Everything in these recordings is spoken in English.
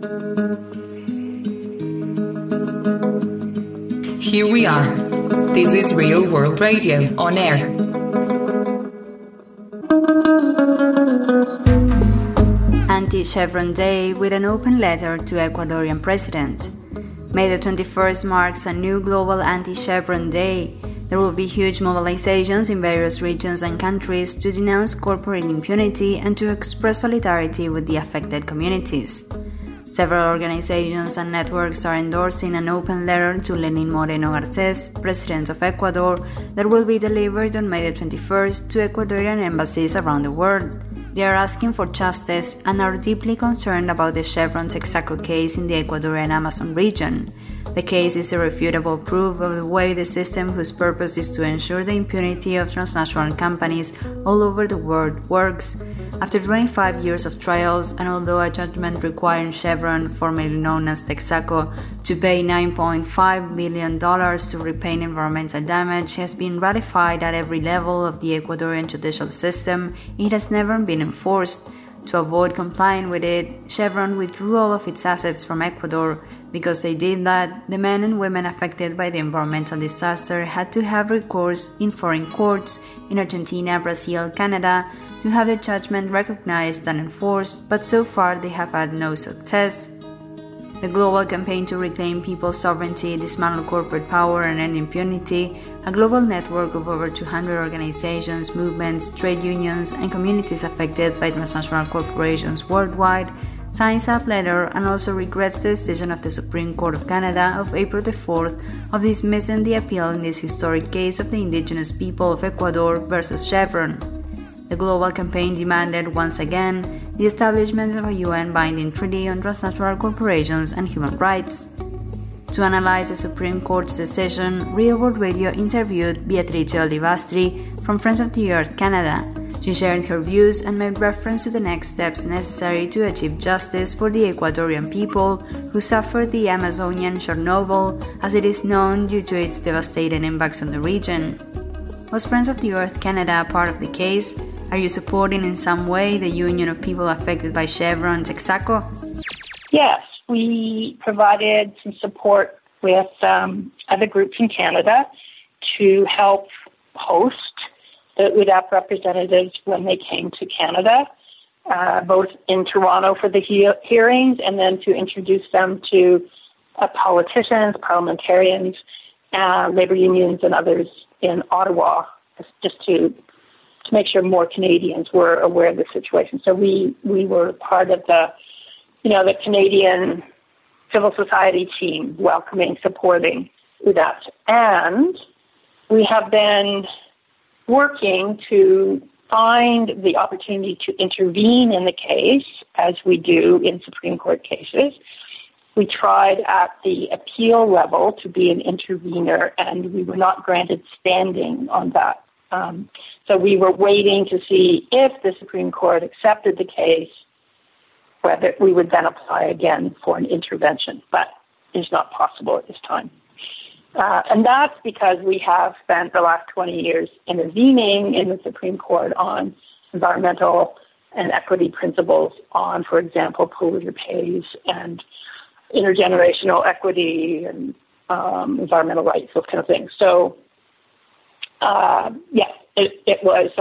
Here we are. This is Real World Radio on air. Anti-Chevron Day with an open letter to Ecuadorian President. May the 21st marks a new global Anti-Chevron Day. There will be huge mobilizations in various regions and countries to denounce corporate impunity and to express solidarity with the affected communities. Several organizations and networks are endorsing an open letter to Lenín Moreno Garcés, President of Ecuador, that will be delivered on May the 21st to Ecuadorian embassies around the world. They are asking for justice and are deeply concerned about the Chevron Texaco case in the Ecuadorian Amazon region. The case is irrefutable proof of the way the system, whose purpose is to ensure the impunity of transnational companies all over the world, works. After 25 years of trials, and although a judgment requiring Chevron, formerly known as Texaco, to pay $9.5 million to repay environmental damage has been ratified at every level of the Ecuadorian judicial system, it has never been enforced. To avoid complying with it, Chevron withdrew all of its assets from Ecuador. Because they did that, the men and women affected by the environmental disaster had to have recourse in foreign courts in Argentina, Brazil, Canada, to have the judgment recognized and enforced, but so far they have had no success. The global campaign to reclaim people's sovereignty, dismantle corporate power, and end impunity, a global network of over 200 organizations, movements, trade unions, and communities affected by transnational corporations worldwide, signs that letter and also regrets the decision of the Supreme Court of Canada of April the 4th of dismissing the appeal in this historic case of the indigenous people of Ecuador versus Chevron. The global campaign demanded, once again, the establishment of a UN-binding treaty on transnational corporations and human rights. To analyze the Supreme Court's decision, Real World Radio interviewed Beatrice Olivastri from Friends of the Earth Canada. She shared her views and made reference to the next steps necessary to achieve justice for the Ecuadorian people who suffered the Amazonian Chernobyl, as it is known, due to its devastating impacts on the region. Was Friends of the Earth Canada part of the case? Are you supporting in some way the union of people affected by Chevron and Texaco? Yes, we provided some support with other groups in Canada to help host the UDAP representatives when they came to Canada, both in Toronto for the hearings and then to introduce them to politicians, parliamentarians, labor unions and others in Ottawa, just to make sure more Canadians were aware of the situation. So we were part of the Canadian civil society team, welcoming, supporting UDAP. And we have been working to find the opportunity to intervene in the case, as we do in Supreme Court cases. We tried at the appeal level to be an intervener, and we were not granted standing on that. So we were waiting to see if the Supreme Court accepted the case, whether we would then apply again for an intervention, but it's not possible at this time. And that's because we have spent the last 20 years intervening in the Supreme Court on environmental and equity principles on, for example, polluter pays and intergenerational equity and environmental rights, those kind of things. So, yes, it was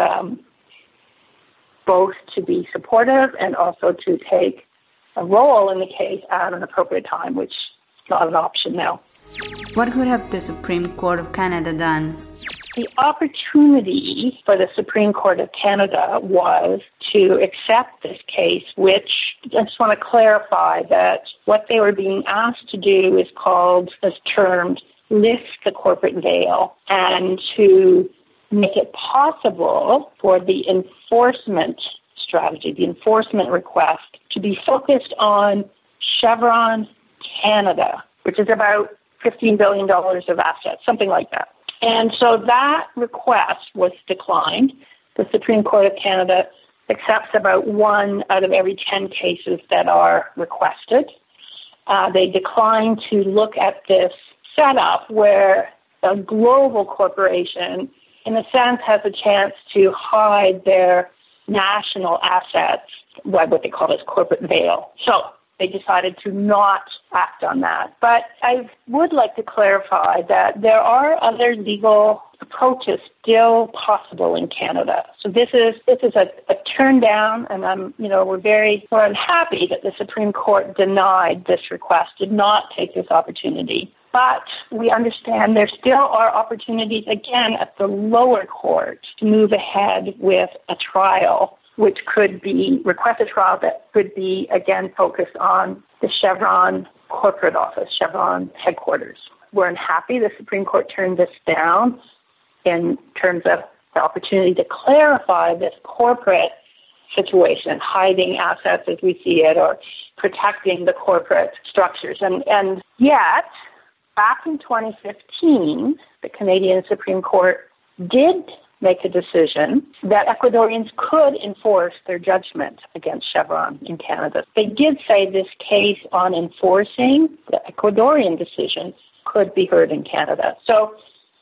both to be supportive and also to take a role in the case at an appropriate time, which is not an option now. What could have the Supreme Court of Canada done? The opportunity for the Supreme Court of Canada was to accept this case, which I just want to clarify that what they were being asked to do is called, as termed, lift the corporate veil, and to make it possible for the enforcement strategy, the enforcement request, to be focused on Chevron Canada, which is about $15 billion of assets, something like that. And so that request was declined. The Supreme Court of Canada accepts about 1 out of every 10 cases that are requested. They declined to look at this setup where a global corporation, in a sense, has a chance to hide their national assets, what they call this corporate veil. So they decided to not act on that. But I would like to clarify that there are other legal approaches still possible in Canada. So this is a turn down, and we're unhappy that the Supreme Court denied this request, did not take this opportunity. But we understand there still are opportunities, again, at the lower court to move ahead with a trial, which could be request a trial that could be, again, focused on the Chevron corporate office, Chevron headquarters. We're unhappy the Supreme Court turned this down in terms of the opportunity to clarify this corporate situation, hiding assets as we see it, or protecting the corporate structures. And yet, back in 2015, the Canadian Supreme Court did make a decision that Ecuadorians could enforce their judgment against Chevron in Canada. They did say this case on enforcing the Ecuadorian decision could be heard in Canada. So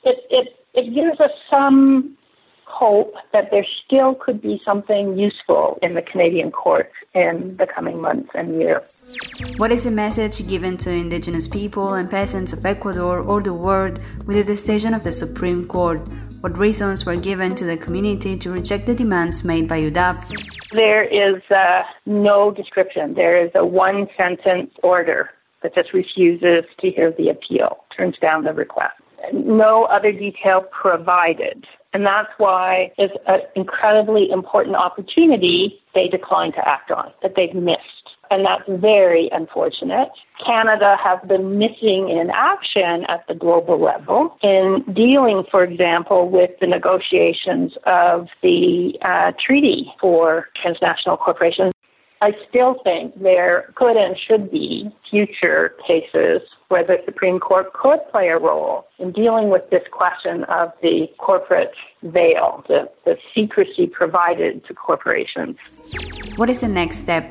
it gives us some hope that there still could be something useful in the Canadian courts in the coming months and years. What is the message given to Indigenous people and peasants of Ecuador or the world with the decision of the Supreme Court? What reasons were given to the community to reject the demands made by UDAP? There is no description. There is a one-sentence order that just refuses to hear the appeal, turns down the request. No other detail provided. And that's why it's an incredibly important opportunity they declined to act on, that they've missed. And that's very unfortunate. Canada has been missing in action at the global level in dealing, for example, with the negotiations of the treaty for transnational corporations. I still think there could and should be future cases where the Supreme Court could play a role in dealing with this question of the corporate veil, the secrecy provided to corporations. What is the next step?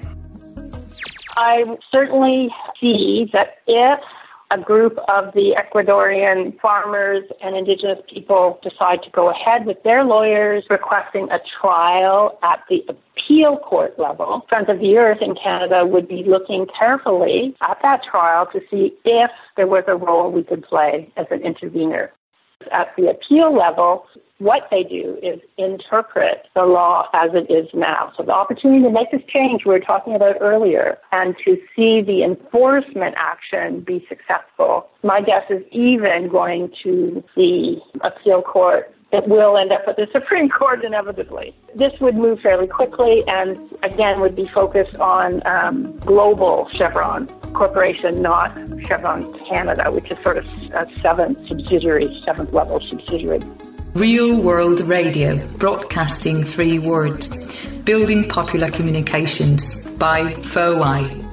I certainly see that if a group of the Ecuadorian farmers and Indigenous people decide to go ahead with their lawyers requesting a trial at the appeal court level, Friends of the Earth in Canada would be looking carefully at that trial to see if there was a role we could play as an intervener. At the appeal level, what they do is interpret the law as it is now. So the opportunity to make this change we were talking about earlier and to see the enforcement action be successful, my guess is even going to the appeal court, it will end up at the Supreme Court inevitably. This would move fairly quickly and, again, would be focused on global Chevron Corporation, not Chevron Canada, which is sort of a seventh level subsidiary. Real World Radio, broadcasting 3 words, building popular communications by FOI.